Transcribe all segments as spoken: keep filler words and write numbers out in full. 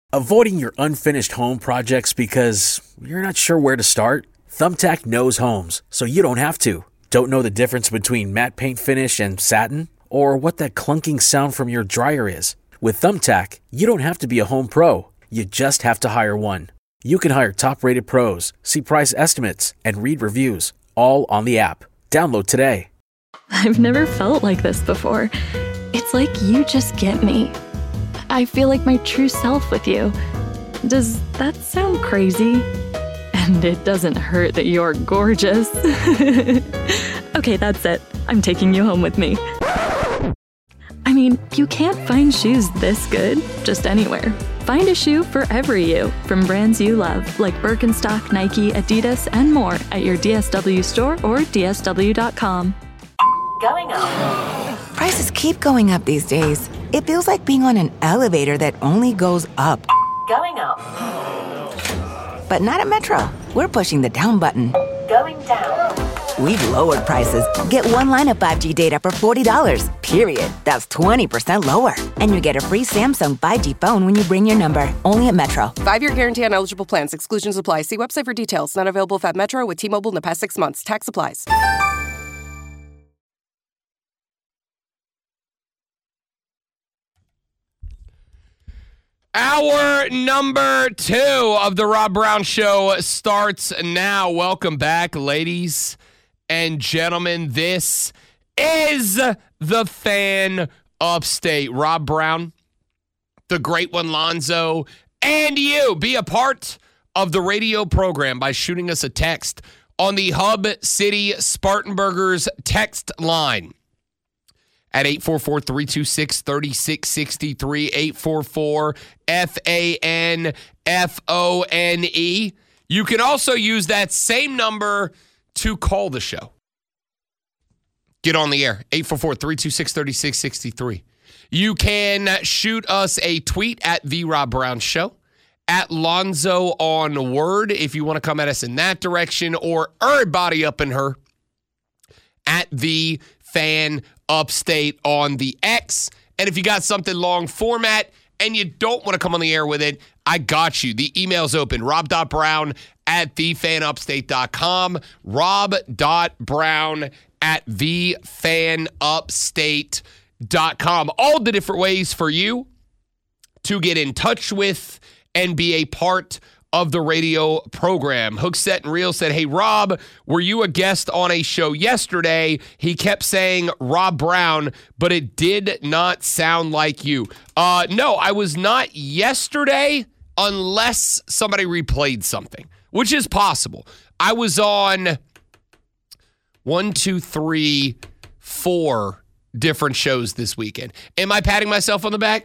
Avoiding your unfinished home projects because you're not sure where to start? Thumbtack knows homes, so you don't have to. Don't know the difference between matte paint finish and satin? Or what that clunking sound from your dryer is? With Thumbtack, you don't have to be a home pro. You just have to hire one. You can hire top-rated pros, see price estimates, and read reviews, all on the app. Download today. I've never felt like this before. It's like you just get me. I feel like my true self with you. Does that sound crazy? And it doesn't hurt that you're gorgeous. Okay, that's it. I'm taking you home with me. I mean, you can't find shoes this good just anywhere. Find a shoe for every you from brands you love, like Birkenstock, Nike, Adidas, and more at your D S W store or D S W dot com. Going up. Prices keep going up these days. It feels like being on an elevator that only goes up. Going up. But not at Metro. We're pushing the down button. Going down. We've lowered prices. Get one line of five G data for forty dollars, period. That's twenty percent lower. And you get a free Samsung five G phone when you bring your number. Only at Metro. Five-year guarantee on eligible plans. Exclusions apply. See website for details. Not available if at Metro with T-Mobile in the past six months. Tax applies. Hour number two of the Rob Brown Show starts now. Welcome back, ladies and gentlemen. This is the Fan Upstate. Rob Brown, the great one, Lonzo, and you. Be a part of the radio program by shooting us a text on the Hub City Spartanburgers text line at eight four four, three two six, three six six three, eight four four, F A N F O N E. You can also use that same number to call the show. Get on the air, eight four four, three two six, three six six three. You can shoot us a tweet at The Rob Brown Show, at Lonzo on Word, if you want to come at us in that direction, or everybody up in her at The Fan Upstate on the X. And if you got something long format and you don't want to come on the air with it, I got you. The email's open, rob.brown at the fan upstate dot com, rob.brown at the fan upstate dot com. All the different ways for you to get in touch with and be a part of the radio program. Hookset and Reel said, hey, Rob, were you a guest on a show yesterday? He kept saying Rob Brown, but it did not sound like you. Uh, no, I was not yesterday unless somebody replayed something, which is possible. I was on one, two, three, four different shows this weekend. Am I patting myself on the back?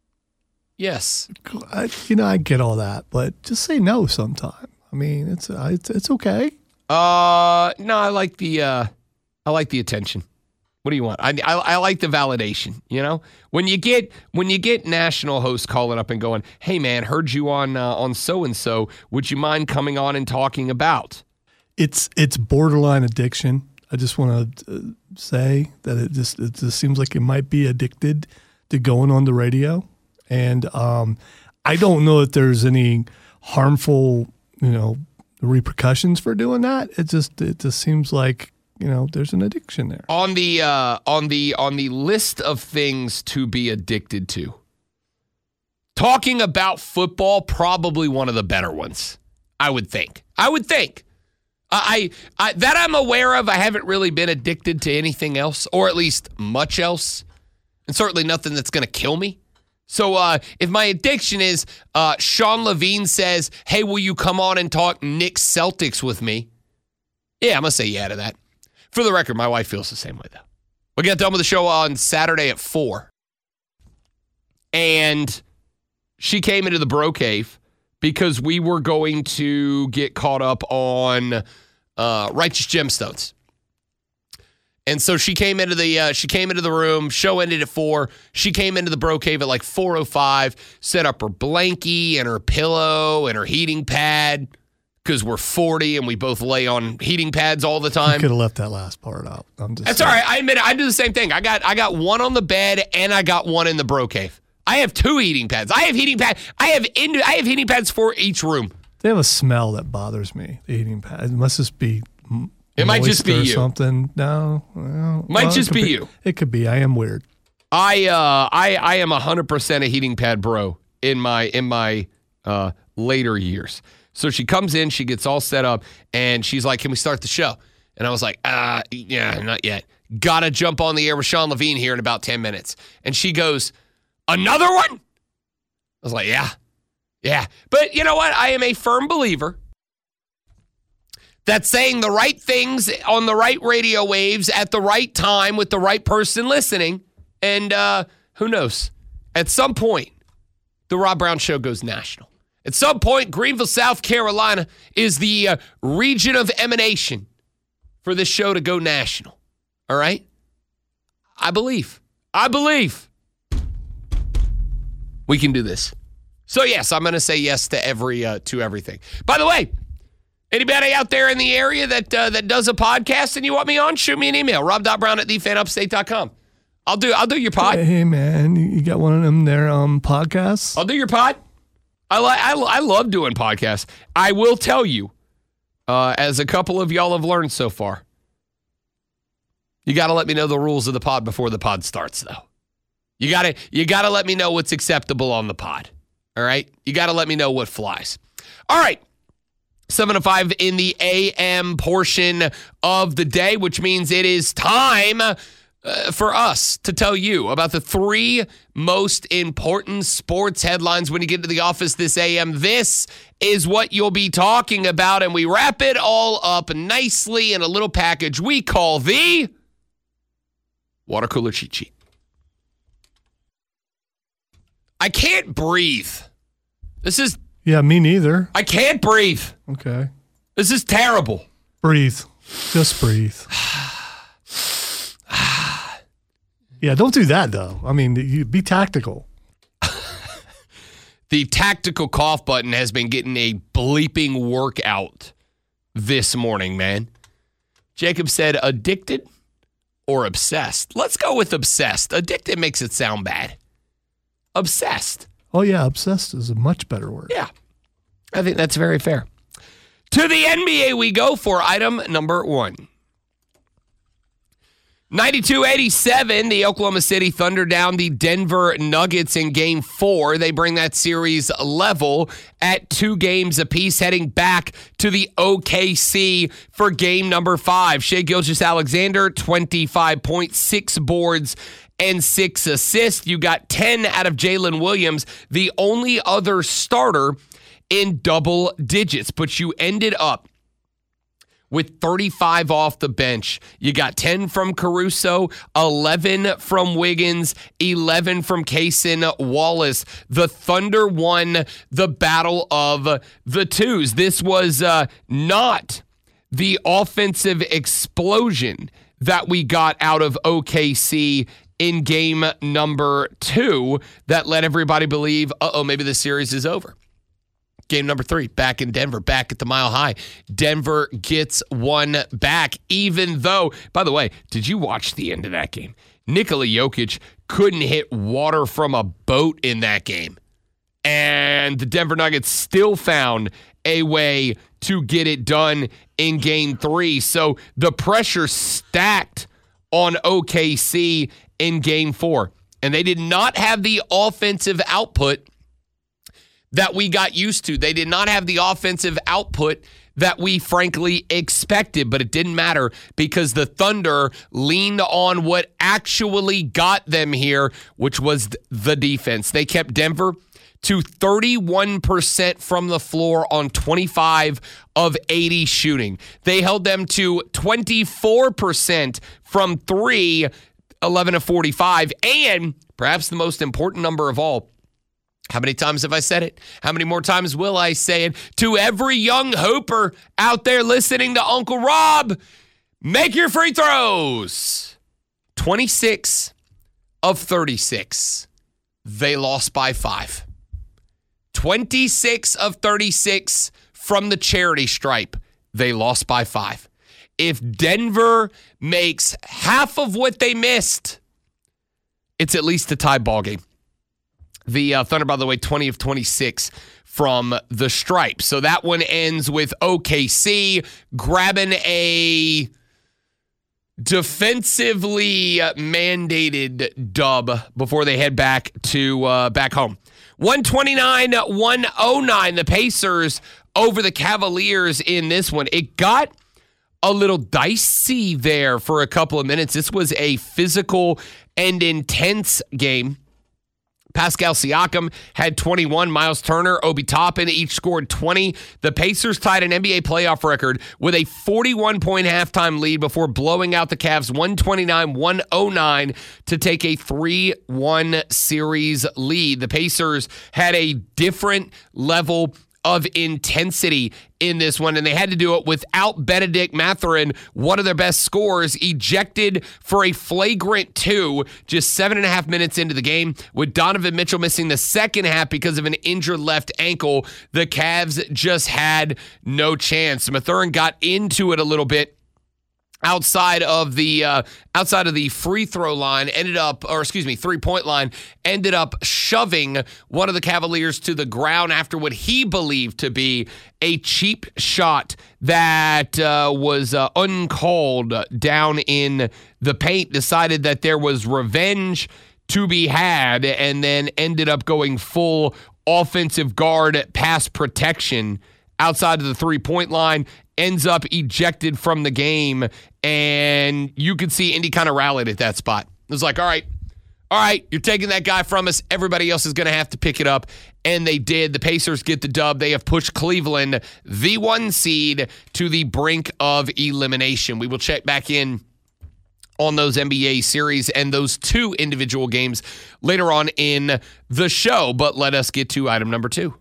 Yes. I, you know, I get all that, but just say no sometime. I mean, it's uh, it's, it's okay. Uh, no, I like the uh, I like the attention. What do you want? I, I I like the validation. You know, when you get when you get national hosts calling up and going, "Hey, man, heard you on uh, on so and so. Would you mind coming on and talking about?" It's it's borderline addiction. I just want to uh, say that it just it just seems like it might be addicted to going on the radio. And um, I don't know if there's any harmful, you know, repercussions for doing that. It just it just seems like, you know, there's an addiction there. On the uh, on the on the list of things to be addicted to, talking about football, probably one of the better ones. I would think. I would think. I, I that I'm aware of. I haven't really been addicted to anything else, or at least much else, and certainly nothing that's going to kill me. So uh, if my addiction is uh, Sean Levine says, hey, will you come on and talk Knicks Celtics with me? Yeah, I'm going to say yeah to that. For the record, my wife feels the same way, though. We got done with the show on Saturday at four. And she came into the Bro Cave because we were going to get caught up on uh, Righteous Gemstones. And so she came into the uh, she came into the room. Show ended at four. She came into the Bro Cave at like four oh five. Set up her blankie and her pillow and her heating pad because we're forty and we both lay on heating pads all the time. You could have left that last part out. I'm just That's saying. all right. I admit it. I do the same thing. I got I got one on the bed and I got one in the Bro Cave. I have two heating pads. I have heating pad. I have in, I have heating pads for each room. They have a smell that bothers me. The heating pad. It must just be. It might just be or you. Something. No, well, might well, just be, be you. It could be. I am weird. I uh I I am a hundred percent a heating pad bro in my in my uh later years. So she comes in, she gets all set up, and she's like, "Can we start the show?" And I was like, "Uh, yeah, not yet. Gotta jump on the air with Sean Levine here in about ten minutes." And she goes, "Another one?" I was like, "Yeah, yeah." But you know what? I am a firm believer that saying the right things on the right radio waves at the right time with the right person listening, and uh, who knows? At some point, the Rob Brown Show goes national. At some point, Greenville, South Carolina is the uh, region of emanation for this show to go national. All right? I believe. I believe we can do this. So, yes, I'm going to say yes to every uh, to everything. By the way, anybody out there in the area that uh, that does a podcast and you want me on, shoot me an email, rob dot brown at the fan upstate dot com. I'll do I'll do your pod. Hey, man, you got one of them there um, podcasts? I'll do your pod. I, li- I, I love doing podcasts. I will tell you, uh, as a couple of y'all have learned so far, you got to let me know the rules of the pod before the pod starts, though. You got to you got to let me know what's acceptable on the pod. All right? You got to let me know what flies. All right. seven to five in the A M portion of the day, which means it is time uh, for us to tell you about the three most important sports headlines when you get to the office this A M. This is what you'll be talking about, and we wrap it all up nicely in a little package we call the Water Cooler Cheat Sheet. I can't breathe. This is... Yeah, me neither. I can't breathe. Okay. This is terrible. Breathe. Just breathe. Yeah, don't do that, though. I mean, you be tactical. The tactical cough button has been getting a bleeping workout this morning, man. Jacob said addicted or obsessed. Let's go with obsessed. Addicted makes it sound bad. Obsessed. Oh, yeah, obsessed is a much better word. Yeah, I think that's very fair. To the N B A we go for item number one. ninety-two eighty-seven, the Oklahoma City Thunder down the Denver Nuggets in game four. They bring that series level at two games apiece, heading back to the O K C for game number five. Shai Gilgeous-Alexander, twenty-five points, six boards, and six assists. You got ten out of Jalen Williams, the only other starter in double digits, but you ended up with thirty-five off the bench. You got ten from Caruso, eleven from Wiggins, eleven from Cason Wallace. The Thunder won the battle of the twos. This was uh, not the offensive explosion that we got out of O K C in game number two that let everybody believe, uh-oh, maybe the series is over. Game number three, back in Denver, back at the Mile High. Denver gets one back, even though, by the way, did you watch the end of that game? Nikola Jokic couldn't hit water from a boat in that game. And the Denver Nuggets still found a way to get it done in game three. So the pressure stacked on O K C in game four. And they did not have the offensive output that we got used to. They did not have the offensive output that we frankly expected, but it didn't matter because the Thunder leaned on what actually got them here, which was the defense. They kept Denver to thirty-one percent from the floor on twenty-five of eighty shooting. They held them to twenty-four percent from three, eleven of forty-five, and perhaps the most important number of all, how many times have I said it? How many more times will I say it? To every young hooper out there listening to Uncle Rob, make your free throws. twenty-six of thirty-six. They lost by five. twenty-six of thirty-six from the charity stripe. They lost by five. If Denver makes half of what they missed, it's at least a tie ball game. The uh, Thunder, by the way, twenty of twenty-six from the stripe. So that one ends with O K C grabbing a defensively mandated dub before they head back to uh, back home. one twenty-nine one oh nine, the Pacers over the Cavaliers in this one. It got a little dicey there for a couple of minutes. This was a physical and intense game. Pascal Siakam had twenty-one. Miles Turner, Obi Toppin each scored twenty. The Pacers tied an N B A playoff record with a forty-one point halftime lead before blowing out the Cavs one twenty-nine one oh nine to take a three one series lead. The Pacers had a different level of intensity in this one, and they had to do it without Benedict Mathurin, one of their best scorers, ejected for a flagrant two just seven and a half minutes into the game, with Donovan Mitchell missing the second half because of an injured left ankle. The Cavs just had no chance. Mathurin got into it a little bit outside of the uh, outside of the free throw line, ended up, or excuse me, three-point line, ended up shoving one of the Cavaliers to the ground after what he believed to be a cheap shot that uh, was uh, uncalled down in the paint. Decided that there was revenge to be had, and then ended up going full offensive guard pass protection outside of the three-point line, ends up ejected from the game, and you could see Indy kind of rallied at that spot. It was like, all right, all right, you're taking that guy from us. Everybody else is going to have to pick it up, and they did. The Pacers get the dub. They have pushed Cleveland, the one seed, to the brink of elimination. We will check back in on those N B A series and those two individual games later on in the show, but let us get to item number two.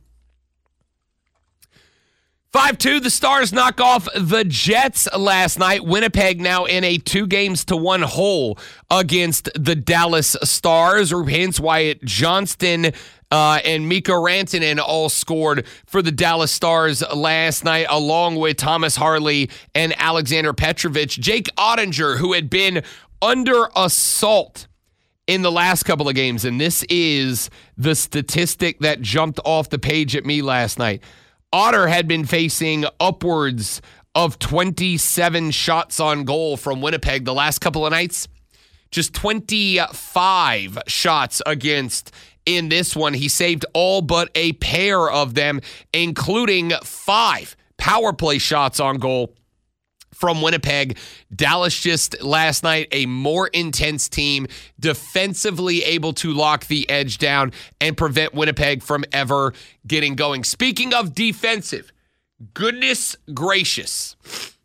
five two, the Stars knock off the Jets last night. Winnipeg now in a two games to one hole against the Dallas Stars. Rube Hintz, Wyatt Johnston, uh, and Mikko Rantanen all scored for the Dallas Stars last night, along with Thomas Harley and Alexander Petrovic. Jake Ottinger, who had been under assault in the last couple of games, and this is the statistic that jumped off the page at me last night. Otter had been facing upwards of twenty-seven shots on goal from Winnipeg the last couple of nights. Just twenty-five shots against in this one. He saved all but a pair of them, including five power play shots on goal from Winnipeg. Dallas just last night, a more intense team, defensively able to lock the edge down and prevent Winnipeg from ever getting going. Speaking of defensive, goodness gracious,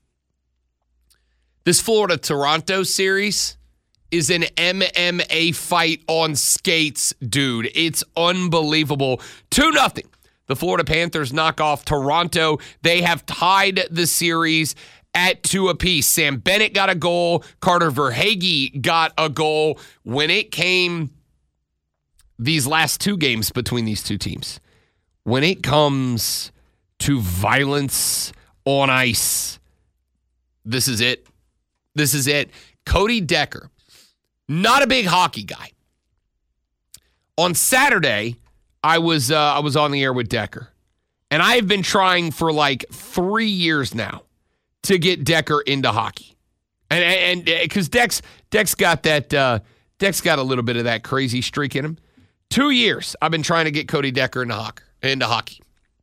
this Florida-Toronto series is an M M A fight on skates, dude. It's unbelievable. two nothing. The Florida Panthers knock off Toronto. They have tied the series at two apiece. Sam Bennett got a goal. Carter Verhaeghe got a goal. When it came these last two games between these two teams, when it comes to violence on ice, this is it. This is it. Cody Decker, not a big hockey guy. On Saturday, I was uh, I was on the air with Decker, and I have been trying for like three years now to get Decker into hockey, and and because Dex Dex got that uh, Dex got a little bit of that crazy streak in him. Two years I've been trying to get Cody Decker into hockey. Into hockey.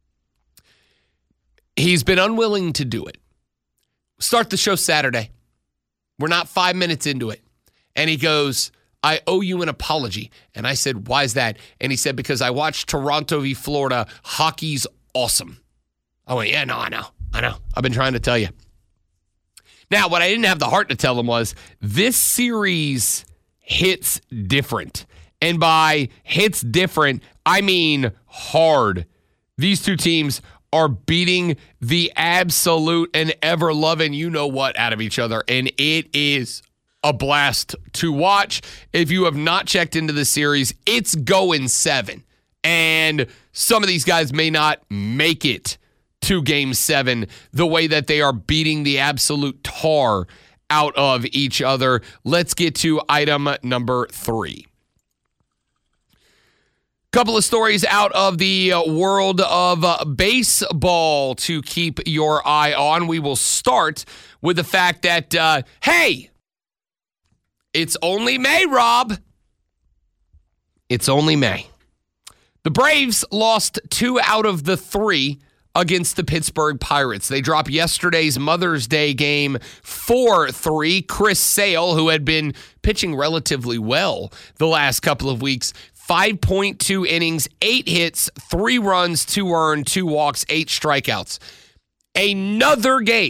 He's been unwilling to do it. Start the show Saturday. We're not five minutes into it, and he goes, "I owe you an apology." And I said, "Why is that?" And he said, "Because I watched Toronto v. Florida. Hockey's awesome." I went, "Yeah, no, I know, I know. I've been trying to tell you." Now, what I didn't have the heart to tell him was this series hits different. And by hits different, I mean hard. These two teams are beating the absolute and ever-loving you-know-what out of each other. And it is a blast to watch. If you have not checked into the series, it's going seven. And some of these guys may not make it to game seven the way that they are beating the absolute tar out of each other. Let's get to item number three. Couple of stories out of the uh, world of uh, baseball to keep your eye on. We will start with the fact that, uh, hey, it's only May, Rob. It's only May. The Braves lost two out of the three against the Pittsburgh Pirates. They dropped yesterday's Mother's Day game four three. Chris Sale, who had been pitching relatively well the last couple of weeks, five point two innings, eight hits, three runs, two earned, two walks, eight strikeouts. Another game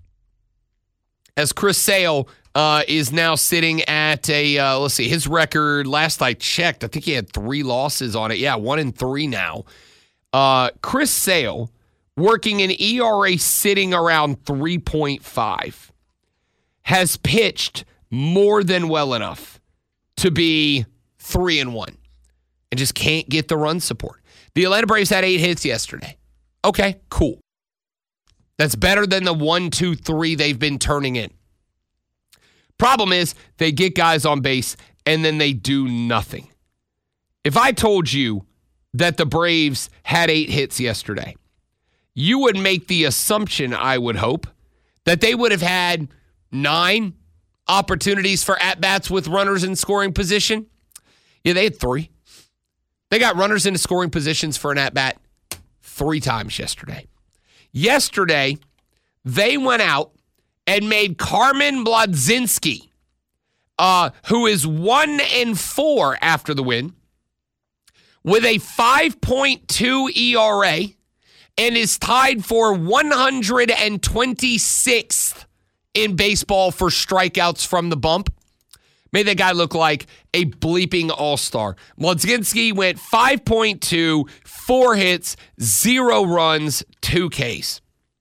as Chris Sale uh, is now sitting at a, uh, let's see, his record, last I checked, I think he had three losses on it. Yeah, one and three now. Uh, Chris Sale working an E R A sitting around three point five, has pitched more than well enough to be three and one. And just can't get the run support. The Atlanta Braves had eight hits yesterday. Okay, cool. That's better than the one, two, three they've been turning in. Problem is, they get guys on base, and then they do nothing. If I told you that the Braves had eight hits yesterday, you would make the assumption, I would hope, that they would have had nine opportunities for at-bats with runners in scoring position. Yeah, they had three. They got runners into scoring positions for an at-bat three times yesterday. Yesterday, they went out and made Carmen Blodzinski, uh, who is one and four after the win, with a five point two E R A, and is tied for one hundred twenty-sixth in baseball for strikeouts from the bump. Made that guy look like a bleeping all-star. Blodzinski went five point two, four hits, zero runs, two Ks.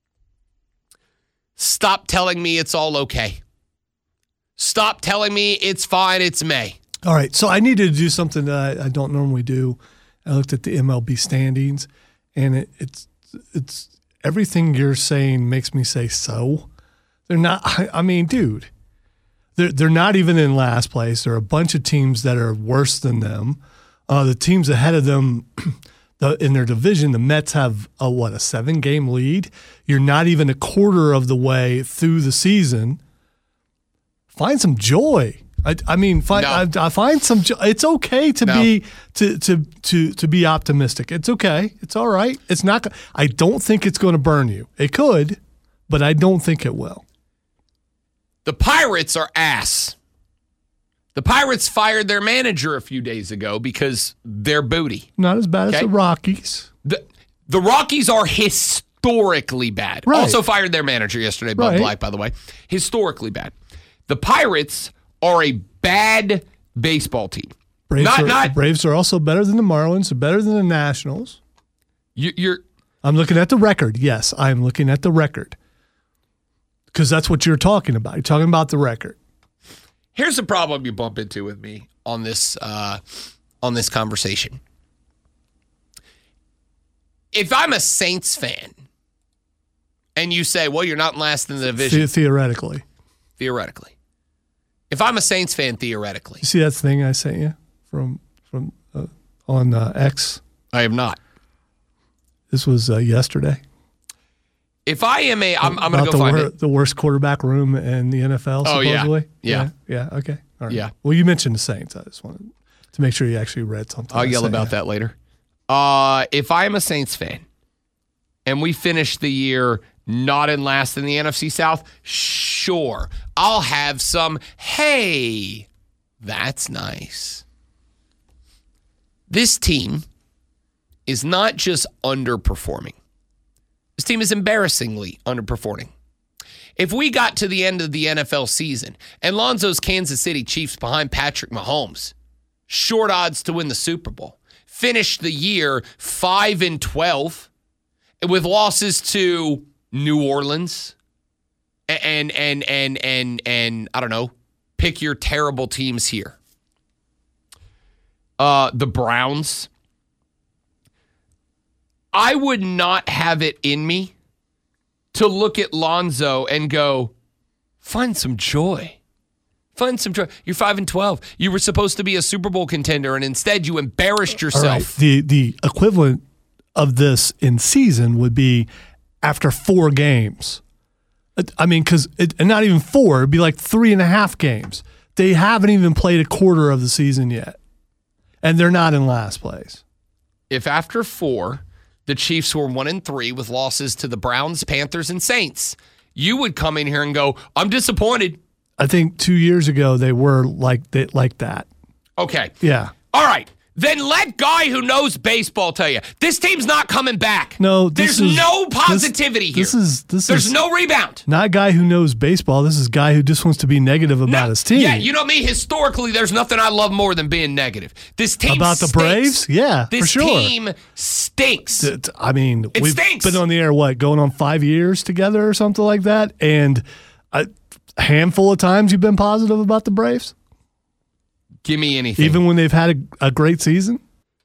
Stop telling me it's all okay. Stop telling me it's fine, it's May. All right, so I needed to do something that I, I don't normally do. I looked at the M L B standings, and it, it's it's everything you're saying makes me say so. They're not. I, I mean, dude, they're they're not even in last place. There are a bunch of teams that are worse than them. Uh, the teams ahead of them, the, in their division, the Mets have a what a seven game lead. You're not even a quarter of the way through the season. Find some joy. I, I mean, find, no. I, I find some. It's okay to no. be to to to to be optimistic. It's okay. It's all right. It's not. I don't think it's going to burn you. It could, but I don't think it will. The Pirates are ass. The Pirates fired their manager a few days ago because they're booty. Not as bad okay? as the Rockies. The the Rockies are historically bad. Right. Also fired their manager yesterday, Bud right. Black, by the way. Historically bad. The Pirates are a bad baseball team. Braves, not, are, not, Braves are also better than the Marlins. They're better than the Nationals. You, you're. I'm looking at the record. Yes, I'm looking at the record. Because that's what you're talking about. You're talking about the record. Here's the problem you bump into with me on this uh, on this conversation. If I'm a Saints fan, and you say, well, you're not last in the division. The- theoretically. Theoretically. If I'm a Saints fan, theoretically. You see that thing I sent you from from uh, on uh, X? I am not. This was uh, yesterday. If I am a, I'm, I'm going to About go the find wor- it. The worst quarterback room in the N F L, Oh, yeah. supposedly. Yeah. yeah. Yeah. Okay. All right. Yeah. Well, you mentioned the Saints. I just wanted to make sure you actually read something. I'll I yell sent about you. that later. Uh, if I am a Saints fan and we finish the year not in last in the N F C South, sure, I'll have some, hey, that's nice. This team is not just underperforming. This team is embarrassingly underperforming. If we got to the end of the N F L season and Lonzo's Kansas City Chiefs behind Patrick Mahomes, short odds to win the Super Bowl, finished the year five and twelve with losses to New Orleans and and and and and I don't know, pick your terrible teams here. Uh, the Browns. I would not have it in me to look at Lonzo and go, find some joy. Find some joy. You're five and twelve. You were supposed to be a Super Bowl contender, and instead you embarrassed yourself. All right. The the equivalent of this in season would be after four games. I mean, because and not even four, it'd be like three and a half games. They haven't even played a quarter of the season yet, and they're not in last place. If after four, the Chiefs were one and three with losses to the Browns, Panthers, and Saints, you would come in here and go, "I'm disappointed." I think two years ago they were like they, like that. Okay. Yeah. All right. Then let guy who knows baseball tell you this team's not coming back. No, this there's is, no positivity this, here. This is this there's is no rebound. Not a guy who knows baseball. This is a guy who just wants to be negative about no, his team. Yeah, you know me. Historically, there's nothing I love more than being negative. This team about the stinks. Braves. Yeah, this for sure. team stinks. I mean, it we've stinks. been on the air what going on five years together or something like that, and a handful of times you've been positive about the Braves. Give me anything, even when they've had a, a great season.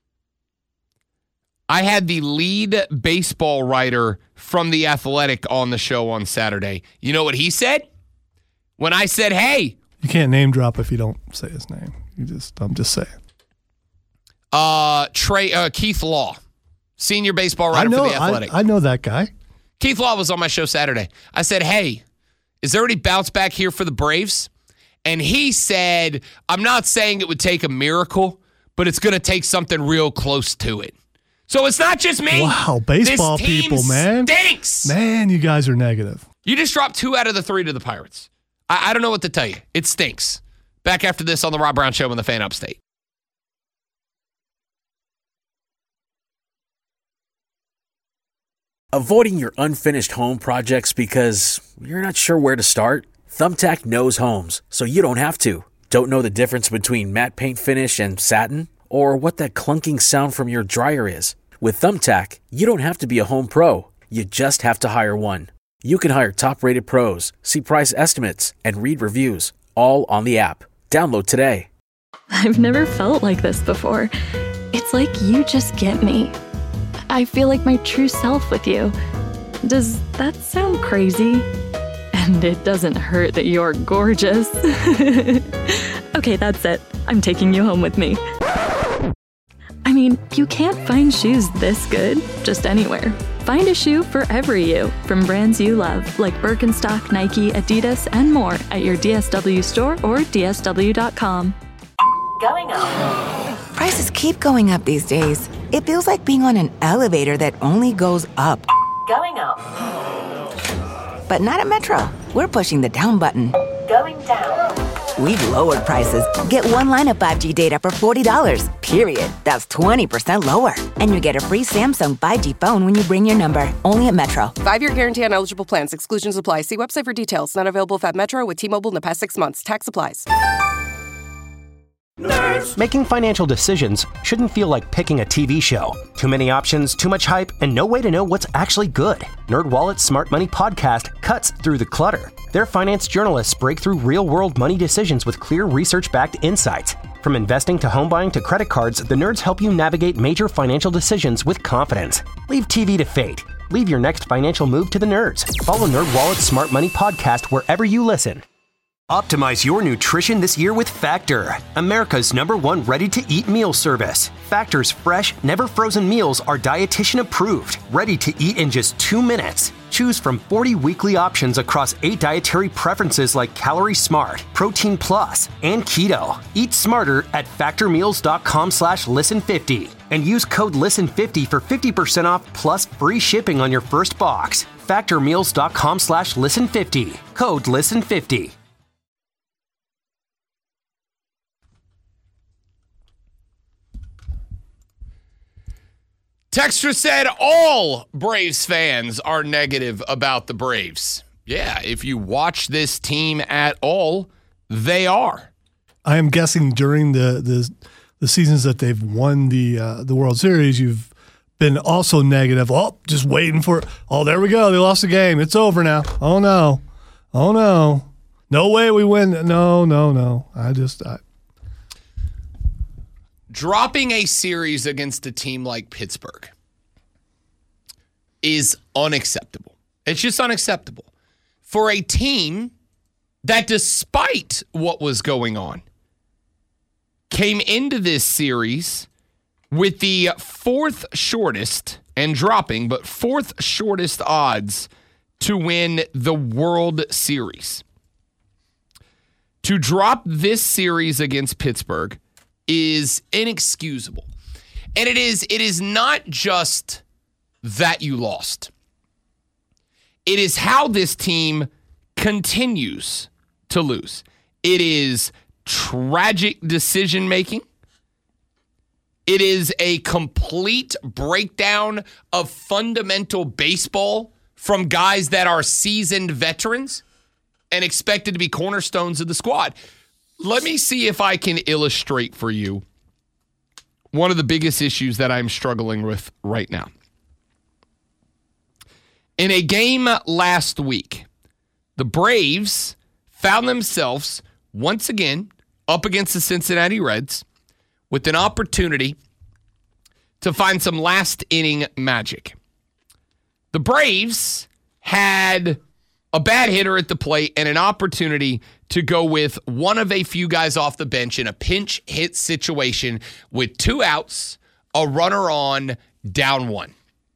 I had the lead baseball writer from The Athletic on the show on Saturday. You know what he said? When I said, hey. You can't name drop if you don't say his name. You just, I'm just saying. Uh, Trey, uh, Keith Law, senior baseball writer I know, for The Athletic. I, I know that guy. Keith Law was on my show Saturday. I said, hey, is there any bounce back here for the Braves? And he said, I'm not saying it would take a miracle, but it's going to take something real close to it. So it's not just me. Wow, baseball this team people, man. Stinks. Man, you guys are negative. You just dropped two out of the three to the Pirates. I, I don't know what to tell you. It stinks. Back after this on the Rob Brown Show on the Fan Upstate. Avoiding your unfinished home projects because you're not sure where to start? Thumbtack knows homes, so you don't have to. Don't know the difference between matte paint finish and satin? Or what that clunking sound from your dryer is? With Thumbtack, you don't have to be a home pro. You just have to hire one. You can hire top-rated pros, see price estimates, and read reviews, all on the app. Download today. I've never felt like this before. It's like you just get me. I feel like my true self with you. Does that sound crazy? And it doesn't hurt that you're gorgeous. Okay, that's it. I'm taking you home with me. I mean, you can't find shoes this good just anywhere. Find a shoe for every you from brands you love, like Birkenstock, Nike, Adidas, and more at your D S W store or D S W dot com. Going up. Prices keep going up these days. It feels like being on an elevator that only goes up. Going up. But not at Metro. We're pushing the down button. Going down. We've lowered prices. Get one line of five G data for forty dollars, period. That's twenty percent lower. And you get a free Samsung five G phone when you bring your number. Only at Metro. Five-year guarantee on eligible plans. Exclusions apply. See website for details. Not available at Metro with T-Mobile in the past six months. Tax applies. Nerds. Making financial decisions shouldn't feel like picking a T V show. Too many options, too much hype, and no way to know what's actually good. NerdWallet's Smart Money Podcast cuts through the clutter. Their finance journalists break through real-world money decisions with clear research-backed insights. From investing to home buying to credit cards, the nerds help you navigate major financial decisions with confidence. Leave T V to fate. Leave your next financial move to the nerds. Follow NerdWallet's Smart Money Podcast wherever you listen. Optimize your nutrition this year with Factor, America's number one ready-to-eat meal service. Factor's fresh, never-frozen meals are dietitian approved, ready to eat in just two minutes. Choose from forty weekly options across eight dietary preferences like Calorie Smart, Protein Plus, and Keto. Eat smarter at factormeals.com slash listen50 and use code listen fifty for fifty percent off plus free shipping on your first box. factormeals.com slash listen50. Code listen fifty. Texter said all Braves fans are negative about the Braves. Yeah, if you watch this team at all, they are. I am guessing during the the, the seasons that they've won the uh, the World Series, you've been also negative. Oh, just waiting for oh, there we go. They lost the game. It's over now. Oh no, oh no, no way we win. No, no, no. I just. I, Dropping a series against a team like Pittsburgh is unacceptable. It's just unacceptable. For a team that despite what was going on, came into this series with the fourth shortest, and dropping, but fourth shortest odds to win the World Series. To drop this series against Pittsburgh is inexcusable. And it is, it is not just that you lost. It is how this team continues to lose. It is tragic decision-making. It is a complete breakdown of fundamental baseball from guys that are seasoned veterans and expected to be cornerstones of the squad. Let me see if I can illustrate for you one of the biggest issues that I'm struggling with right now. In a game last week, the Braves found themselves once again up against the Cincinnati Reds with an opportunity to find some last inning magic. The Braves had a bad hitter at the plate and an opportunity to go with one of a few guys off the bench in a pinch hit situation with two outs, a runner on, down one.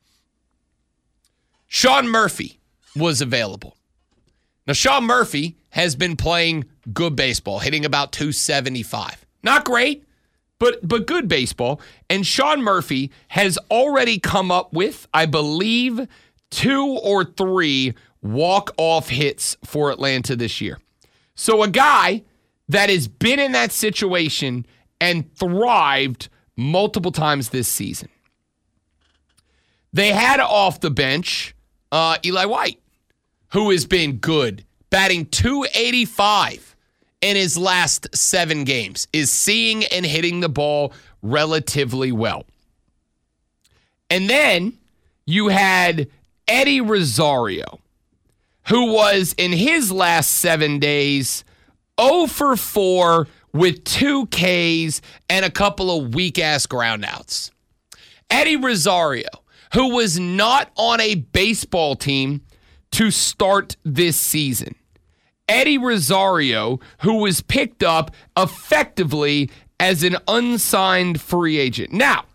Sean Murphy was available. Now, Sean Murphy has been playing good baseball, hitting about two seventy-five. Not great, but but good baseball. And Sean Murphy has already come up with, I believe, two or three walk-off hits for Atlanta this year. So a guy that has been in that situation and thrived multiple times this season. They had off the bench uh, Eli White, who has been good, batting two eighty-five in his last seven games, is seeing and hitting the ball relatively well. And then you had Eddie Rosario, who was in his last seven days oh for four with two Ks and a couple of weak-ass groundouts. Eddie Rosario, who was not on a baseball team to start this season. Eddie Rosario, who was picked up effectively as an unsigned free agent. Now,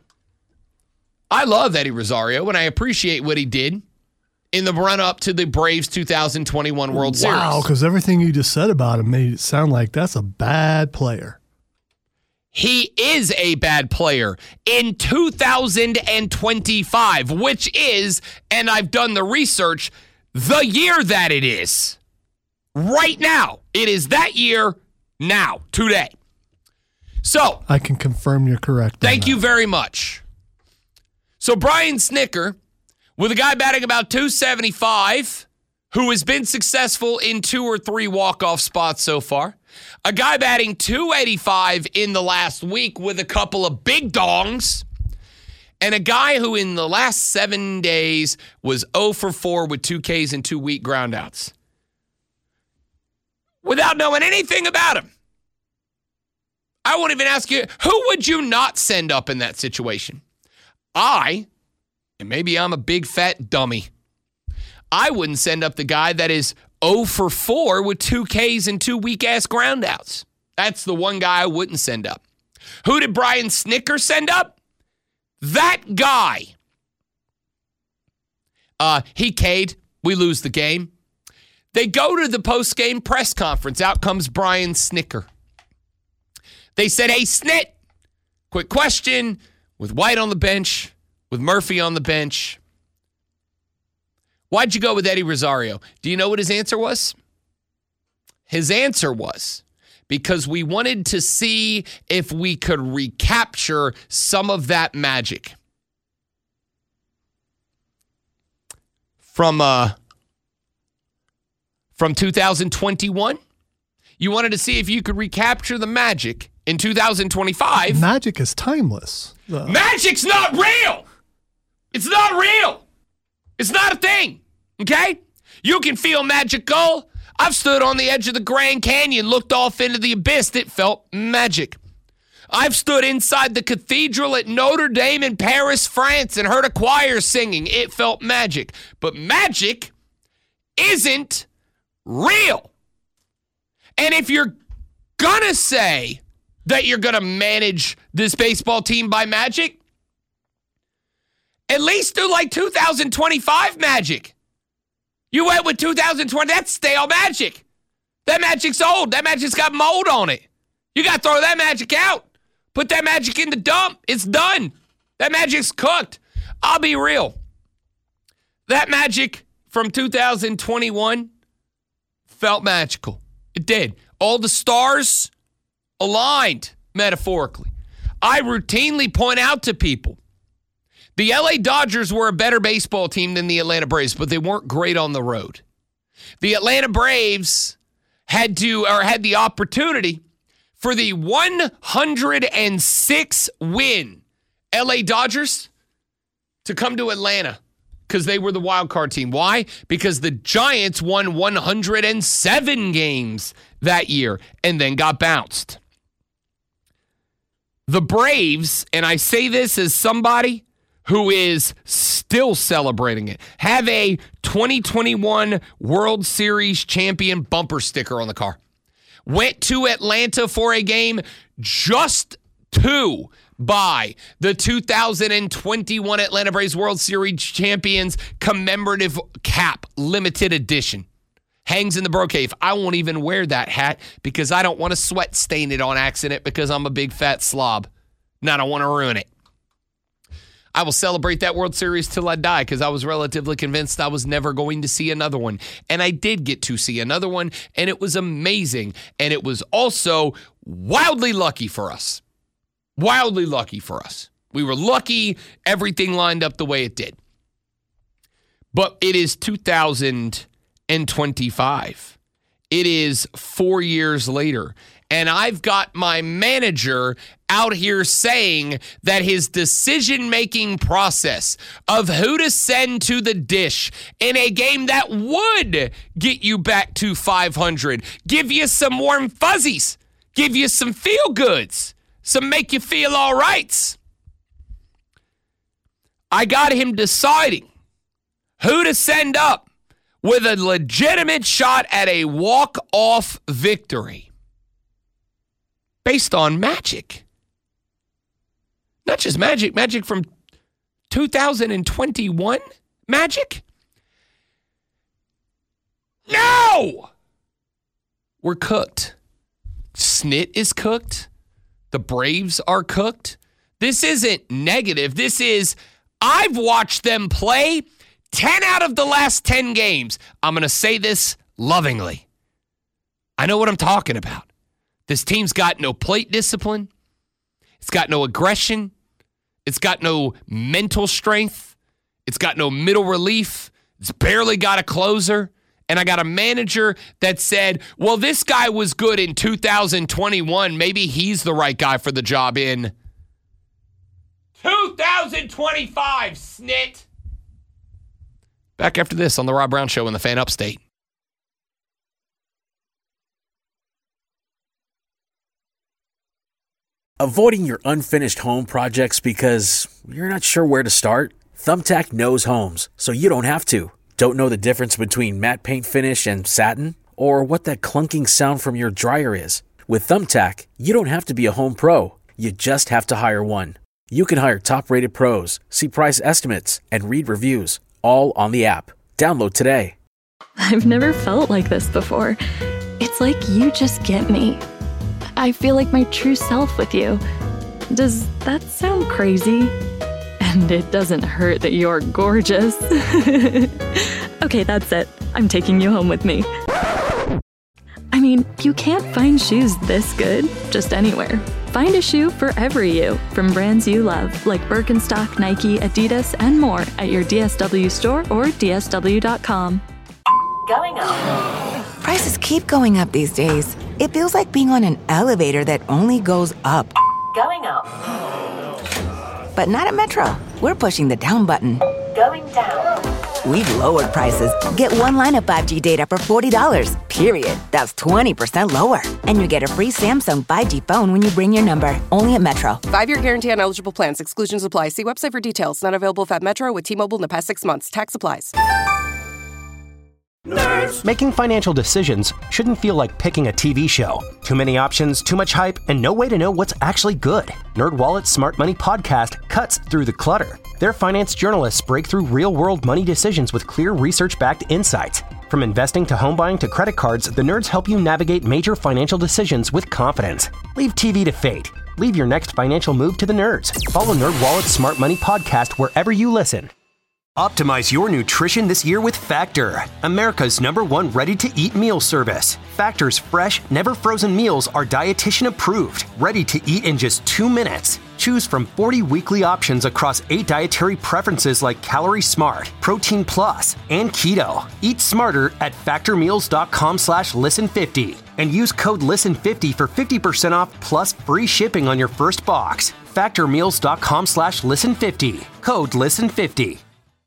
I love Eddie Rosario, and I appreciate what he did in the run-up to the Braves two thousand twenty-one World Series. Wow, because everything you just said about him made it sound like that's a bad player. He is a bad player in two thousand twenty-five, which is, and I've done the research, the year that it is. Right now. It is that year now, today. So. I can confirm you're correct. Thank you very much. So Brian Snitker, with a guy batting about two seventy-five, who has been successful in two or three walk-off spots so far. A guy batting two eighty-five in the last week with a couple of big dongs. And a guy who in the last seven days was oh for four with two Ks and two weak groundouts. Without knowing anything about him. I won't even ask you, who would you not send up in that situation? I, and maybe I'm a big fat dummy, I wouldn't send up the guy that is oh for four with two Ks and two weak-ass groundouts. That's the one guy I wouldn't send up. Who did Brian Snitker send up? That guy. Uh, he K'd. We lose the game. They go to the post-game press conference. Out comes Brian Snitker. They said, hey, Snit, quick question. With White on the bench, with Murphy on the bench, why'd you go with Eddie Rosario? Do you know what his answer was? His answer was, because we wanted to see if we could recapture some of that magic. From, uh, from two thousand twenty-one, you wanted to see if you could recapture the magic in two thousand twenty-five. Magic is timeless. Uh, Magic's not real. It's not real. It's not a thing. Okay? You can feel magical. I've stood on the edge of the Grand Canyon, looked off into the abyss. It felt magic. I've stood inside the cathedral at Notre Dame in Paris, France, and heard a choir singing. It felt magic. But magic isn't real. And if you're gonna say that you're gonna manage this baseball team by magic, at least do like two thousand twenty-five magic. You went with two thousand twenty, that's stale magic. That magic's old. That magic's got mold on it. You got to throw that magic out. Put that magic in the dump. It's done. That magic's cooked. I'll be real. That magic from two thousand twenty-one felt magical. It did. All the stars aligned, metaphorically. I routinely point out to people, the L A Dodgers were a better baseball team than the Atlanta Braves, but they weren't great on the road. The Atlanta Braves had to, or had the opportunity for the one hundred six win L A Dodgers to come to Atlanta because they were the wild card team. Why? Because the Giants won one hundred seven games that year and then got bounced. The Braves, and I say this as somebody who is still celebrating it, have a twenty twenty-one World Series champion bumper sticker on the car. Went to Atlanta for a game just to buy the two thousand twenty-one Atlanta Braves World Series champions commemorative cap, limited edition. Hangs in the bro cave. I won't even wear that hat because I don't want to sweat stain it on accident because I'm a big fat slob. And I don't want to ruin it. I will celebrate that World Series till I die because I was relatively convinced I was never going to see another one. And I did get to see another one, and it was amazing. And it was also wildly lucky for us. Wildly lucky for us. We were lucky everything lined up the way it did. But it is two thousand twenty-five. It is four years later. And I've got my manager out here saying that his decision-making process of who to send to the dish in a game that would get you back to five hundred, give you some warm fuzzies, give you some feel-goods, some make you feel all rights. I got him deciding who to send up with a legitimate shot at a walk-off victory. Based on magic. Not just magic, magic from two thousand twenty-one magic. No! We're cooked. Snit is cooked. The Braves are cooked. This isn't negative. This is, I've watched them play ten out of the last ten games. I'm going to say this lovingly. I know what I'm talking about. This team's got no plate discipline. It's got no aggression. It's got no mental strength. It's got no middle relief. It's barely got a closer. And I got a manager that said, well, this guy was good in two thousand twenty-one. Maybe he's the right guy for the job in two thousand twenty-five, snit. Back after this on the Rob Brown Show in the Fan Upstate. Avoiding your unfinished home projects because you're not sure where to start? Thumbtack knows homes, so you don't have to. Don't know the difference between matte paint finish and satin? Or what that clunking sound from your dryer is? With Thumbtack, you don't have to be a home pro. You just have to hire one. You can hire top-rated pros, see price estimates, and read reviews, all on the app. Download today. I've never felt like this before. It's like you just get me. I feel like my true self with you. Does that sound crazy? And it doesn't hurt that you're gorgeous. Okay, that's it. I'm taking you home with me. I mean, you can't find shoes this good just anywhere. Find a shoe for every you from brands you love, like Birkenstock, Nike, Adidas, and more at your D S W store or D S W dot com. Going up. Prices keep going up these days. It feels like being on an elevator that only goes up. Going up. But not at Metro. We're pushing the down button. Going down. We've lowered prices. Get one line of five G data for forty dollars, period. That's twenty percent lower. And you get a free Samsung five G phone when you bring your number. Only at Metro. Five-year guarantee on eligible plans. Exclusions apply. See website for details. Not available if at Metro with T-Mobile in the past six months. Tax applies. Nerds. Making financial decisions shouldn't feel like picking a T V show. Too many options, too much hype, and no way to know what's actually good. NerdWallet's Smart Money Podcast cuts through the clutter. Their finance journalists break through real-world money decisions with clear research-backed insights. From investing to home buying to credit cards, the nerds help you navigate major financial decisions with confidence. Leave T V to fate. Leave your next financial move to the nerds. Follow NerdWallet's Smart Money Podcast wherever you listen. Optimize your nutrition this year with Factor, America's number one ready-to-eat meal service. Factor's fresh, never-frozen meals are dietitian approved, ready to eat in just two minutes. Choose from forty weekly options across eight dietary preferences like Calorie Smart, Protein Plus, and Keto. Eat smarter at factormeals.com slash listen fifty and use code listen fifty for fifty percent off plus free shipping on your first box. Factormeals.com slash listen fifty. Code listen fifty.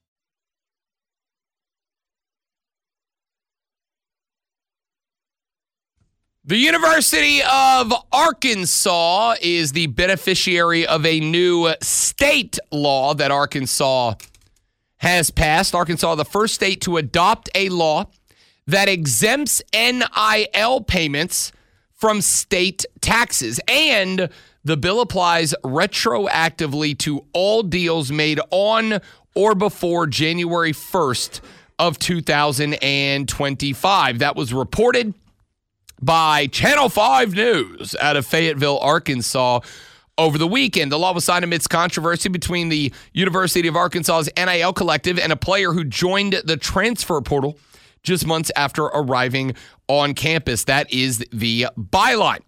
The University of Arkansas is the beneficiary of a new state law that Arkansas has passed. Arkansas, the first state to adopt a law that exempts N I L payments from state taxes. And the bill applies retroactively to all deals made on or before January first of two thousand twenty-five. That was reported by Channel five News out of Fayetteville, Arkansas, over the weekend. The law was signed amidst controversy between the University of Arkansas's N I L collective and a player who joined the transfer portal just months after arriving on campus. That is the byline.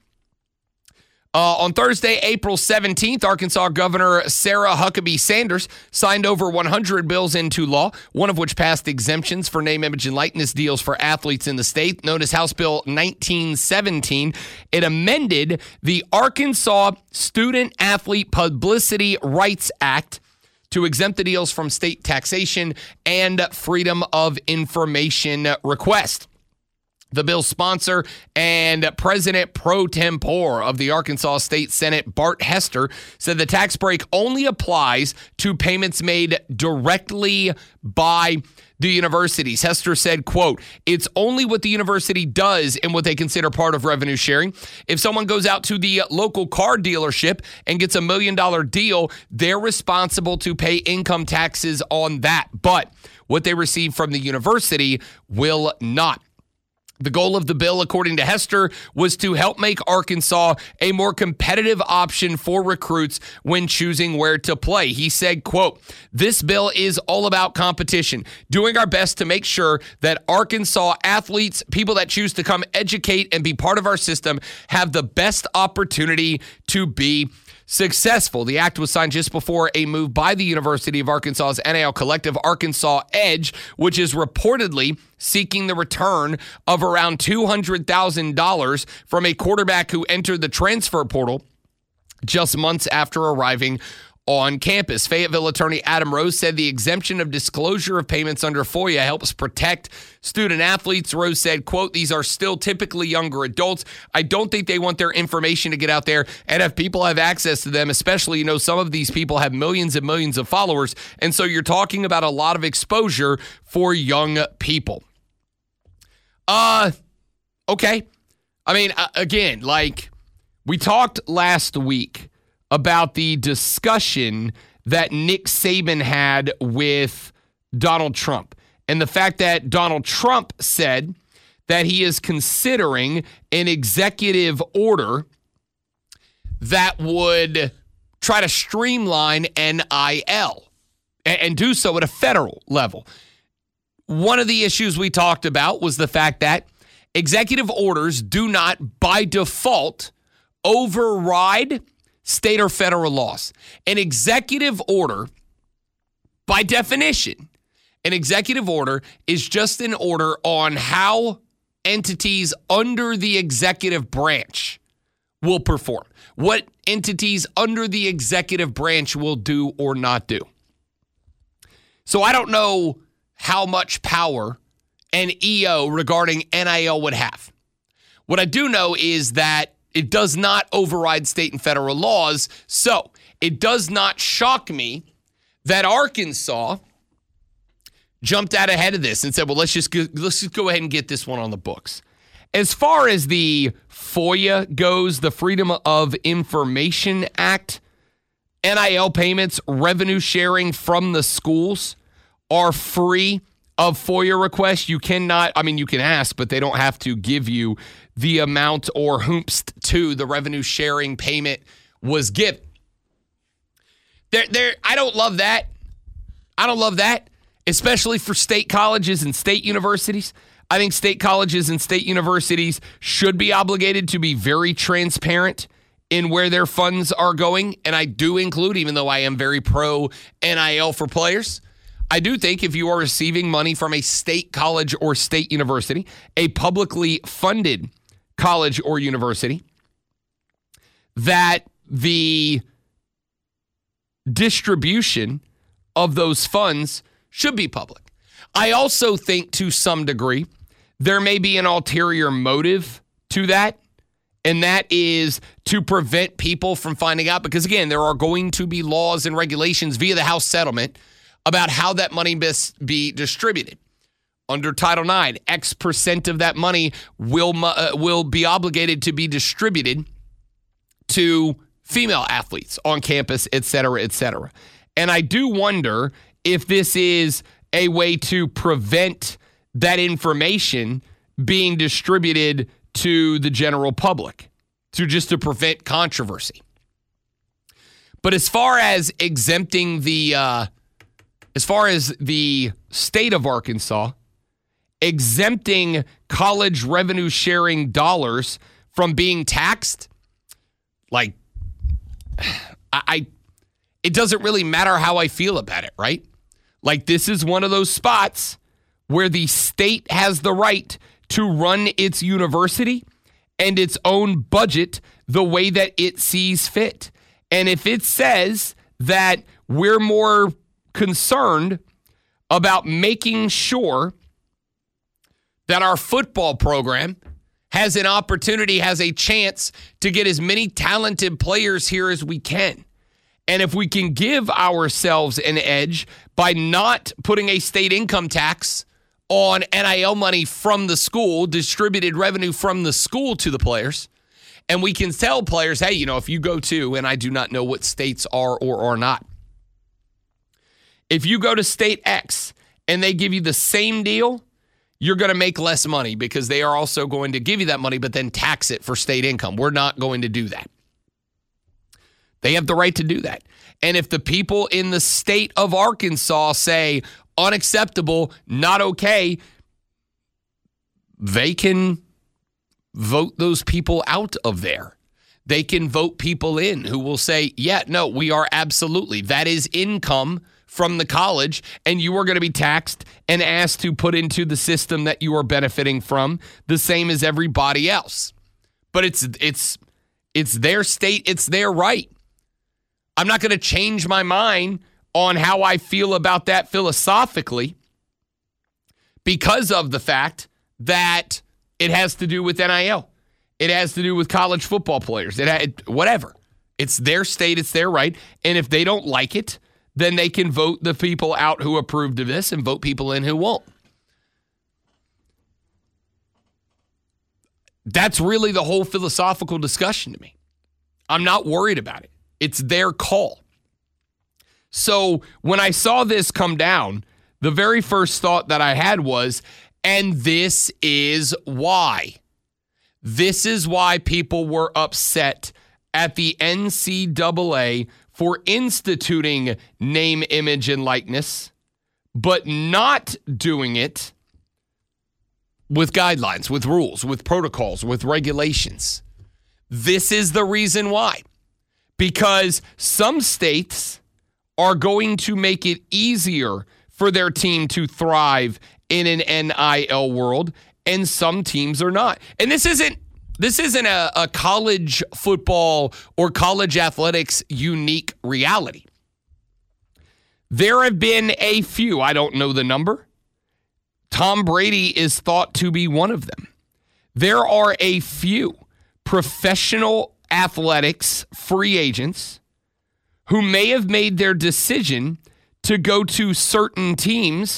Uh, on Thursday, April seventeenth, Arkansas Governor Sarah Huckabee Sanders signed over one hundred bills into law, one of which passed exemptions for name, image, and likeness deals for athletes in the state, known as House Bill nineteen seventeen. It amended the Arkansas Student Athlete Publicity Rights Act to exempt the deals from state taxation and freedom of information request. The bill's sponsor and president pro tempore of the Arkansas State Senate, Bart Hester, said the tax break only applies to payments made directly by the universities. Hester said, quote, "It's only what the university does and what they consider part of revenue sharing. If someone goes out to the local car dealership and gets a million dollar deal, they're responsible to pay income taxes on that. But what they receive from the university will not." The goal of the bill, according to Hester, was to help make Arkansas a more competitive option for recruits when choosing where to play. He said, quote, "This bill is all about competition, doing our best to make sure that Arkansas athletes, people that choose to come educate and be part of our system, have the best opportunity to be successful." The act was signed just before a move by the University of Arkansas's N I L collective, Arkansas Edge, which is reportedly seeking the return of around two hundred thousand dollars from a quarterback who entered the transfer portal just months after arriving on campus. Fayetteville attorney Adam Rose said the exemption of disclosure of payments under FOIA helps protect student athletes. Rose said, quote, "These are still typically younger adults. I don't think they want their information to get out there, and if people have access to them, especially, you know, some of these people have millions and millions of followers, and so you're talking about a lot of exposure for young people." Uh, okay. I mean, uh, again, like we talked last week about the discussion that Nick Saban had with Donald Trump and the fact that Donald Trump said that he is considering an executive order that would try to streamline N I L and, and do so at a federal level. One of the issues we talked about was the fact that executive orders do not, by default, override state or federal laws. An executive order, by definition, an executive order is just an order on how entities under the executive branch will perform, what entities under the executive branch will do or not do. So I don't know how much power an E O regarding N I L would have. What I do know is that it does not override state and federal laws, so it does not shock me that Arkansas jumped out ahead of this and said, well, let's just go, let's just go ahead and get this one on the books. As far as the FOIA goes, the Freedom of Information Act, N I L payments, revenue sharing from the schools are free of FOIA requests. You cannot, I mean, you can ask, but they don't have to give you the amount or whomst to the revenue sharing payment was given. There, there, I don't love that. I don't love that, especially for state colleges and state universities. I think state colleges and state universities should be obligated to be very transparent in where their funds are going. And I do include, even though I am very pro N I L for players, I do think if you are receiving money from a state college or state university, a publicly funded college or university, that the distribution of those funds should be public. I also think to some degree there may be an ulterior motive to that, and that is to prevent people from finding out, because again, there are going to be laws and regulations via the House settlement about how that money must be distributed. Under Title nine, X percent of that money will uh, will be obligated to be distributed to female athletes on campus, et cetera, et cetera. And I do wonder if this is a way to prevent that information being distributed to the general public, to just to prevent controversy. But as far as exempting the, uh, as far as the state of Arkansas, exempting college revenue sharing dollars from being taxed, like, I, I, it doesn't really matter how I feel about it, right? Like, this is one of those spots where the state has the right to run its university and its own budget the way that it sees fit. And if it says that we're more concerned about making sure that our football program has an opportunity, has a chance to get as many talented players here as we can, and if we can give ourselves an edge by not putting a state income tax on N I L money from the school, distributed revenue from the school to the players, and we can tell players, hey, you know, if you go to, and I do not know what states are or are not, if you go to state X and they give you the same deal, you're going to make less money because they are also going to give you that money but then tax it for state income. We're not going to do that. They have the right to do that. And if the people in the state of Arkansas say unacceptable, not okay, they can vote those people out of there. They can vote people in who will say, yeah, no, we are absolutely, that is income from the college, and you are going to be taxed and asked to put into the system that you are benefiting from, the same as everybody else. But it's it's it's their state, it's their right. I'm not going to change my mind on how I feel about that philosophically because of the fact that it has to do with N I L. It has to do with college football players. It, it whatever. It's their state, it's their right, and if they don't like it, then they can vote the people out who approved of this and vote people in who won't. That's really the whole philosophical discussion to me. I'm not worried about it. It's their call. So when I saw this come down, the very first thought that I had was, and this is why. This is why people were upset at the N C double A for instituting name, image, and likeness, but not doing it with guidelines, with rules, with protocols, with regulations. This is the reason why. Because some states are going to make it easier for their team to thrive in an N I L world, and some teams are not. And this isn't This isn't a, a college football or college athletics unique reality. There have been a few, I don't know the number. Tom Brady is thought to be one of them. There are a few professional athletics free agents who may have made their decision to go to certain teams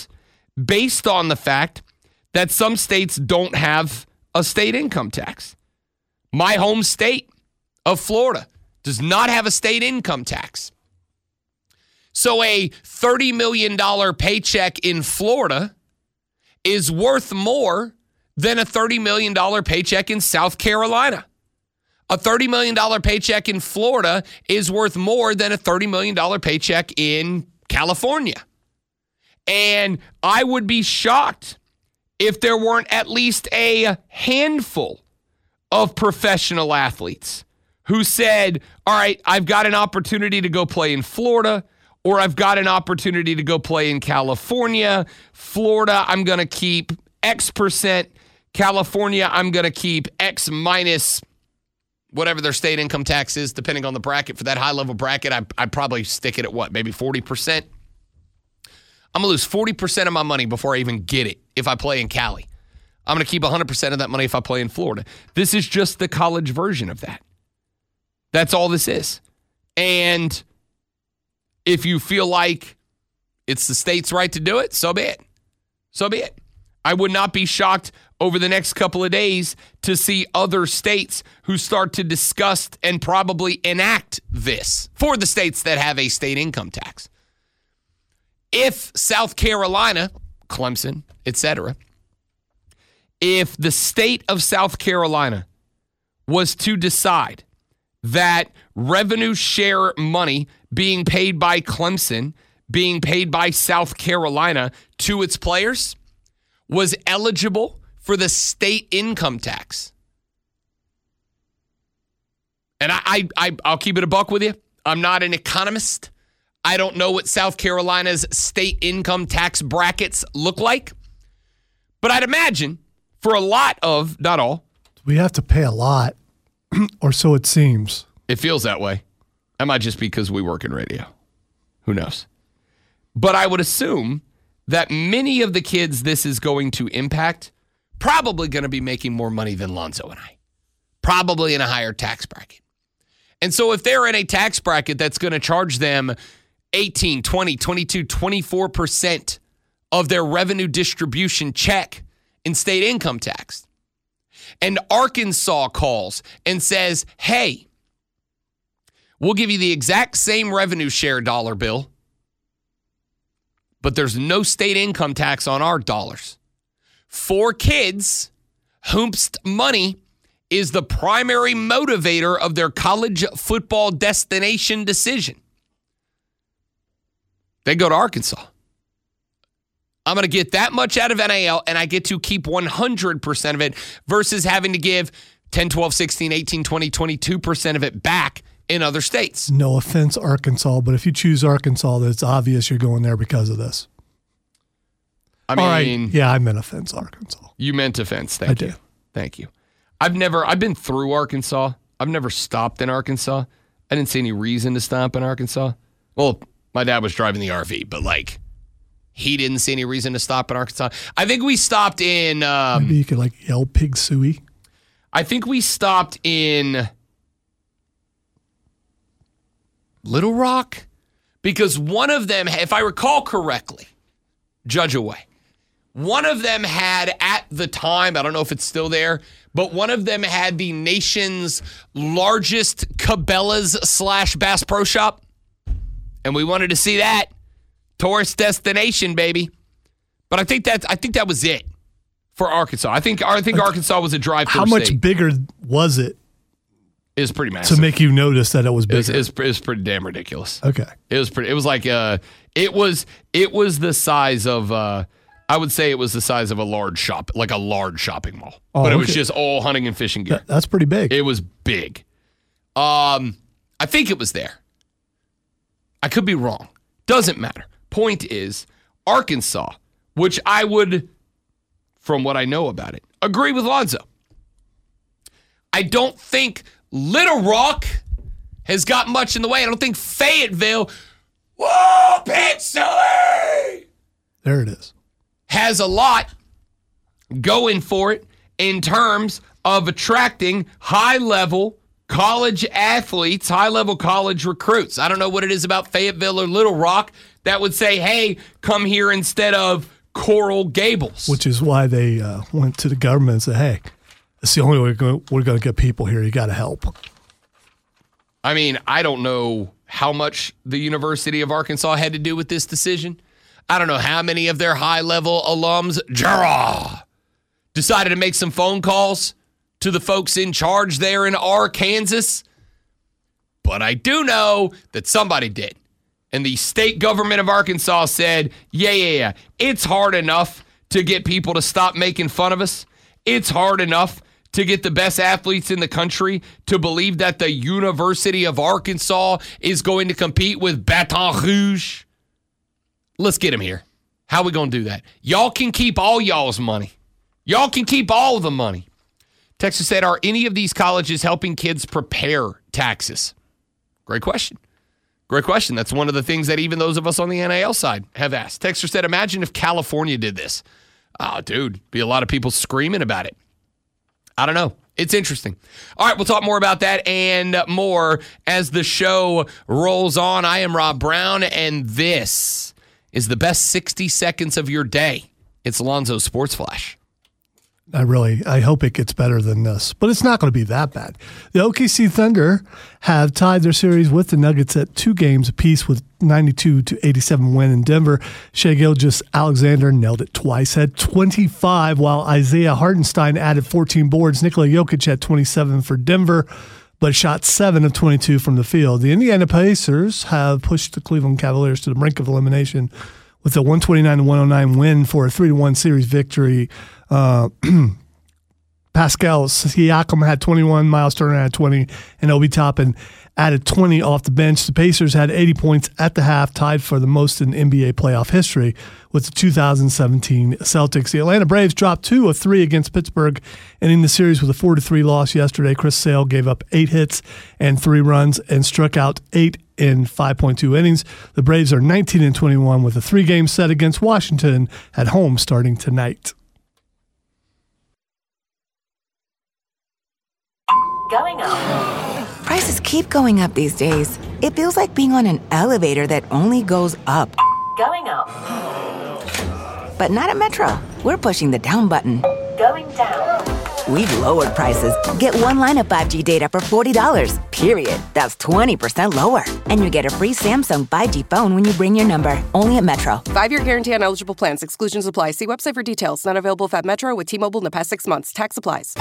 based on the fact that some states don't have a state income tax. My home state of Florida does not have a state income tax. So a thirty million dollars paycheck in Florida is worth more than a thirty million dollars paycheck in South Carolina. A thirty million dollars paycheck in Florida is worth more than a thirty million dollars paycheck in California. And I would be shocked if there weren't at least a handful of professional athletes who said, all right, I've got an opportunity to go play in Florida, or I've got an opportunity to go play in California. Florida, I'm going to keep X percent. California, I'm going to keep X minus whatever their state income tax is, depending on the bracket. For that high-level bracket, I, I'd probably stick it at what, maybe forty percent? I'm going to lose forty percent of my money before I even get it if I play in Cali. I'm going to keep one hundred percent of that money if I play in Florida. This is just the college version of that. That's all this is. And if you feel like it's the state's right to do it, so be it. So be it. I would not be shocked over the next couple of days to see other states who start to discuss and probably enact this for the states that have a state income tax. If South Carolina, Clemson, et cetera, if the state of South Carolina was to decide that revenue share money being paid by Clemson, being paid by South Carolina to its players was eligible for the state income tax. And I, I, I, I'll keep it a buck with you. I'm not an economist. I don't know what South Carolina's state income tax brackets look like. But I'd imagine for a lot of, not all. We have to pay a lot, or so it seems. It feels that way. That might just be because we work in radio. Who knows? But I would assume that many of the kids this is going to impact probably going to be making more money than Lonzo and I. Probably in a higher tax bracket. And so if they're in a tax bracket that's going to charge them eighteen, twenty, twenty-two, twenty-four percent of their revenue distribution check in state income tax, and Arkansas calls and says, hey, we'll give you the exact same revenue share dollar bill, but there's no state income tax on our dollars. For kids, whomst money is the primary motivator of their college football destination decision. They go to Arkansas. I'm going to get that much out of N I L, and I get to keep one hundred percent of it versus having to give ten, twelve, sixteen, eighteen, twenty, twenty-two percent of it back in other states. No offense, Arkansas, but if you choose Arkansas, it's obvious you're going there because of this. I mean, All right. Yeah, I meant offense, Arkansas. You meant offense. Thank I you. did. Thank you. I've never, I've been through Arkansas. I've never stopped in Arkansas. I didn't see any reason to stop in Arkansas. Well, my dad was driving the R V, but like, he didn't see any reason to stop in Arkansas. I think we stopped in. Um, Maybe you could like yell pig suey. I think we stopped in Little Rock because one of them, if I recall correctly, judge away. One of them had at the time, I don't know if it's still there, but one of them had the nation's largest Cabela's slash Bass Pro Shop. And we wanted to see that. Tourist destination, baby. But I think that I think that was it for Arkansas. I think I think Arkansas was a drive-through How much state. bigger was it It was pretty massive. to make you notice that it was It was, bigger? it was, it was pretty damn ridiculous. Okay. It was pretty. It was like uh, it was it was the size of uh, I would say it was the size of a large shop, like a large shopping mall. Oh, but it was okay. just all hunting and fishing gear. That- that's pretty big. It was big. Um, I think it was there. I could be wrong. Doesn't matter. Point is, Arkansas, which I would, from what I know about it, agree with Lonzo. I don't think Little Rock has got much in the way. I don't think Fayetteville, whoa, Pit Silly, there it is. has a lot going for it in terms of attracting high-level college athletes, high-level college recruits. I don't know what it is about Fayetteville or Little Rock that would say, hey, come here instead of Coral Gables. Which is why they uh, went to the government and said, hey, it's the only way we're going, we're going to get people here. You got to help. I mean, I don't know how much the University of Arkansas had to do with this decision. I don't know how many of their high-level alums, Jarrah, decided to make some phone calls to the folks in charge there in Arkansas. But I do know that somebody did. And the state government of Arkansas said, yeah, yeah, yeah, it's hard enough to get people to stop making fun of us. It's hard enough to get the best athletes in the country to believe that the University of Arkansas is going to compete with Baton Rouge. Let's get them here. How we going to do that? Y'all can keep all y'all's money. Y'all can keep all of the money. Texas said, are any of these colleges helping kids prepare taxes? Great question. Great question. That's one of the things that even those of us on the N I L side have asked. Texter said, imagine if California did this. Oh, dude, be a lot of people screaming about it. I don't know. It's interesting. All right, we'll talk more about that and more as the show rolls on. I am Rob Brown, and this is the best sixty seconds of your day. It's Alonzo's Sports Flash. I really, I hope it gets better than this, but it's not going to be that bad. The O K C Thunder have tied their series with the Nuggets at two games apiece with ninety-two to eighty-seven win in Denver. Shai Gilgeous-Alexander nailed it twice, had twenty-five, while Isaiah Hartenstein added fourteen boards. Nikola Jokic had twenty-seven for Denver, but shot seven of twenty-two from the field. The Indiana Pacers have pushed the Cleveland Cavaliers to the brink of elimination with a one twenty-nine to one oh nine win for a three to one series victory. Uh, Pascal Siakam had twenty-one, Miles Turner had twenty, and Obi Toppin added twenty off the bench. The Pacers had eighty points at the half, tied for the most in N B A playoff history with the two thousand seventeen Celtics. The Atlanta Braves dropped two of three against Pittsburgh, ending the series with a four to three loss yesterday. Chris Sale gave up eight hits and three runs and struck out eight in five point two innings. The Braves are nineteen and twenty-one with a three-game set against Washington at home starting tonight. Going up. Prices keep going up these days. It feels like being on an elevator that only goes up. Going up. But not at Metro. We're pushing the down button. Going down. We've lowered prices. Get one line of five G data for forty dollars, period. That's twenty percent lower. And you get a free Samsung five G phone when you bring your number. Only at Metro. Five-year guarantee on eligible plans. Exclusions apply. See website for details. Not available at Metro with T-Mobile in the past six months. Tax applies.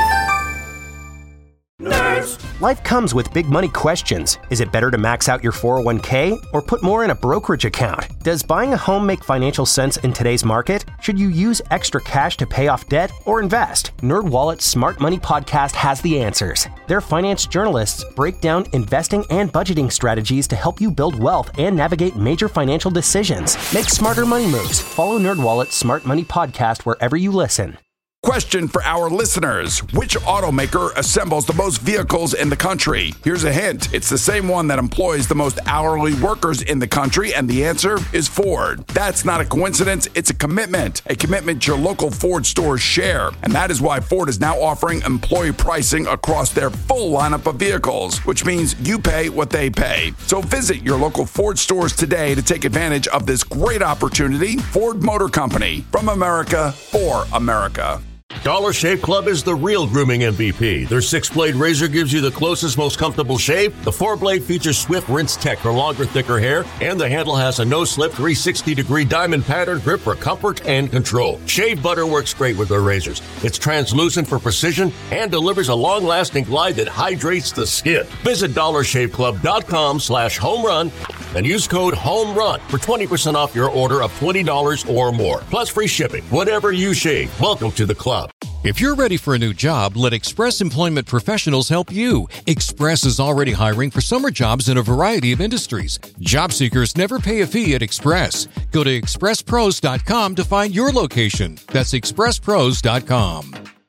Nerds. Life comes with big money questions. Is it better to max out your four oh one k or put more in a brokerage account? Does buying a home make financial sense in today's market? Should you use extra cash to pay off debt or invest? NerdWallet's Smart Money Podcast has the answers. Their finance journalists break down investing and budgeting strategies to help you build wealth and navigate major financial decisions. Make smarter money moves. Follow NerdWallet's Smart Money Podcast wherever you listen. Question for our listeners. Which automaker assembles the most vehicles in the country? Here's a hint. It's the same one that employs the most hourly workers in the country, and the answer is Ford. That's not a coincidence. It's a commitment. A commitment your local Ford stores share. And that is why Ford is now offering employee pricing across their full lineup of vehicles, which means you pay what they pay. So visit your local Ford stores today to take advantage of this great opportunity. Ford Motor Company. From America, for America. Dollar Shave Club is the real grooming M V P. Their six-blade razor gives you the closest, most comfortable shave. The four-blade features Swift Rinse Tech for longer, thicker hair, and the handle has a no-slip three hundred sixty degree diamond pattern grip for comfort and control. Shave butter works great with their razors. It's translucent for precision and delivers a long-lasting glide that hydrates the skin. Visit dollar shave club dot com slash home run and use code HOMERUN for twenty percent off your order of twenty dollars or more, plus free shipping. Whatever you shave, welcome to the club. If you're ready for a new job, let Express Employment Professionals help you. Express is already hiring for summer jobs in a variety of industries. Job seekers never pay a fee at Express. Go to express pros dot com to find your location. That's express pros dot com.